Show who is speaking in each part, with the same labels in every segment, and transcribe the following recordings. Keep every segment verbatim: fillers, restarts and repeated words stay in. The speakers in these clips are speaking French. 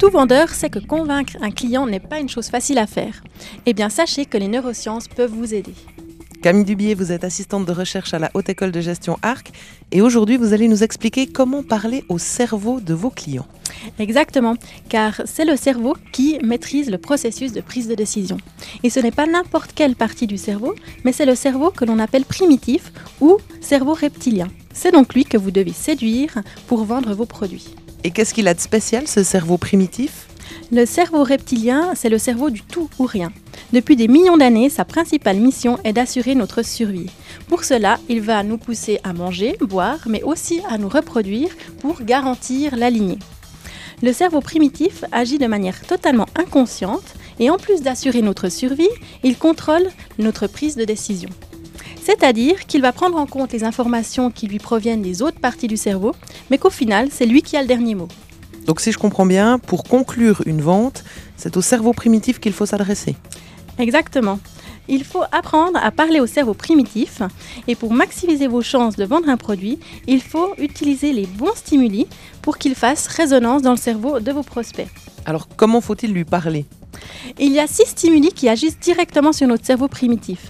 Speaker 1: Tout vendeur sait que convaincre un client n'est pas une chose facile à faire. Eh bien, sachez que les neurosciences peuvent vous aider.
Speaker 2: Camille Dubié, vous êtes assistante de recherche à la Haute École de Gestion Arc et aujourd'hui vous allez nous expliquer comment parler au cerveau de vos clients.
Speaker 1: Exactement, car c'est le cerveau qui maîtrise le processus de prise de décision. Et ce n'est pas n'importe quelle partie du cerveau, mais c'est le cerveau que l'on appelle primitif ou cerveau reptilien. C'est donc lui que vous devez séduire pour vendre vos produits.
Speaker 2: Et qu'est-ce qu'il a de spécial, ce cerveau primitif ?
Speaker 1: Le cerveau reptilien, c'est le cerveau du tout ou rien. Depuis des millions d'années, sa principale mission est d'assurer notre survie. Pour cela, il va nous pousser à manger, boire, mais aussi à nous reproduire pour garantir la lignée. Le cerveau primitif agit de manière totalement inconsciente et en plus d'assurer notre survie, il contrôle notre prise de décision. C'est-à-dire qu'il va prendre en compte les informations qui lui proviennent des autres parties du cerveau, mais qu'au final, c'est lui qui a le dernier mot.
Speaker 2: Donc si je comprends bien, pour conclure une vente, c'est au cerveau primitif qu'il faut s'adresser.
Speaker 1: Exactement. Il faut apprendre à parler au cerveau primitif et pour maximiser vos chances de vendre un produit, il faut utiliser les bons stimuli pour qu'ils fassent résonance dans le cerveau de vos prospects.
Speaker 2: Alors comment faut-il lui parler ?
Speaker 1: Il y a six stimuli qui agissent directement sur notre cerveau primitif.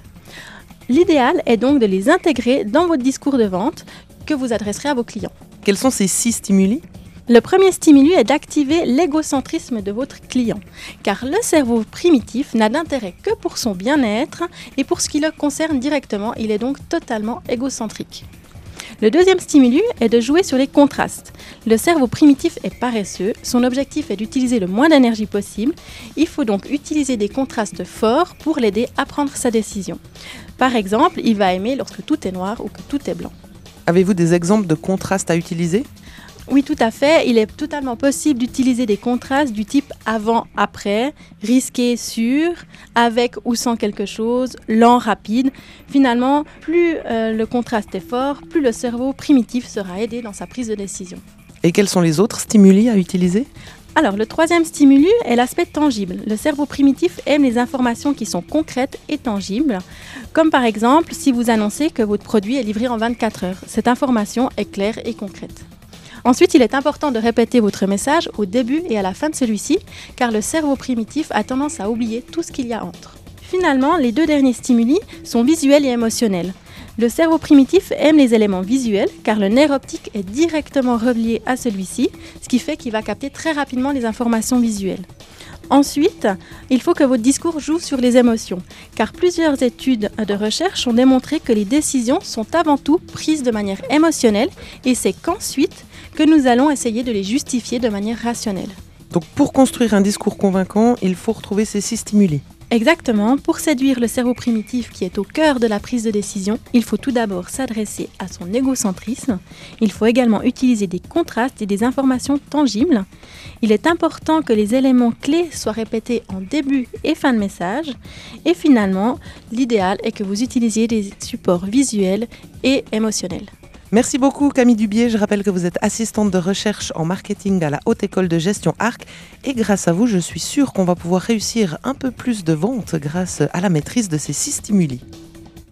Speaker 1: L'idéal est donc de les intégrer dans votre discours de vente que vous adresserez à vos clients.
Speaker 2: Quels sont ces six stimuli ?
Speaker 1: Le premier stimuli est d'activer l'égocentrisme de votre client, car le cerveau primitif n'a d'intérêt que pour son bien-être et pour ce qui le concerne directement, il est donc totalement égocentrique. Le deuxième stimuli est de jouer sur les contrastes. Le cerveau primitif est paresseux, son objectif est d'utiliser le moins d'énergie possible, il faut donc utiliser des contrastes forts pour l'aider à prendre sa décision. Par exemple, il va aimer lorsque tout est noir ou que tout est blanc.
Speaker 2: Avez-vous des exemples de contrastes à utiliser ?
Speaker 1: Oui, tout à fait. Il est totalement possible d'utiliser des contrastes du type avant-après, risqué, sûr, avec ou sans quelque chose, lent, rapide. Finalement, plus euh, le contraste est fort, plus le cerveau primitif sera aidé dans sa prise de décision.
Speaker 2: Et quels sont les autres stimuli à utiliser ?
Speaker 1: Alors, le troisième stimuli est l'aspect tangible. Le cerveau primitif aime les informations qui sont concrètes et tangibles, comme par exemple si vous annoncez que votre produit est livré en vingt-quatre heures. Cette information est claire et concrète. Ensuite, il est important de répéter votre message au début et à la fin de celui-ci, car le cerveau primitif a tendance à oublier tout ce qu'il y a entre. Finalement, les deux derniers stimuli sont visuels et émotionnels. Le cerveau primitif aime les éléments visuels, car le nerf optique est directement relié à celui-ci, ce qui fait qu'il va capter très rapidement les informations visuelles. Ensuite, il faut que votre discours joue sur les émotions, car plusieurs études de recherche ont démontré que les décisions sont avant tout prises de manière émotionnelle et c'est qu'ensuite que nous allons essayer de les justifier de manière rationnelle.
Speaker 2: Donc pour construire un discours convaincant, il faut retrouver ces six stimuli.
Speaker 1: Exactement, pour séduire le cerveau primitif qui est au cœur de la prise de décision, il faut tout d'abord s'adresser à son égocentrisme. Il faut également utiliser des contrastes et des informations tangibles. Il est important que les éléments clés soient répétés en début et fin de message. Et finalement, l'idéal est que vous utilisiez des supports visuels et émotionnels.
Speaker 2: Merci beaucoup Camille Dubié, je rappelle que vous êtes assistante de recherche en marketing à la Haute École de Gestion Arc et grâce à vous, je suis sûre qu'on va pouvoir réussir un peu plus de ventes grâce à la maîtrise de ces six stimuli.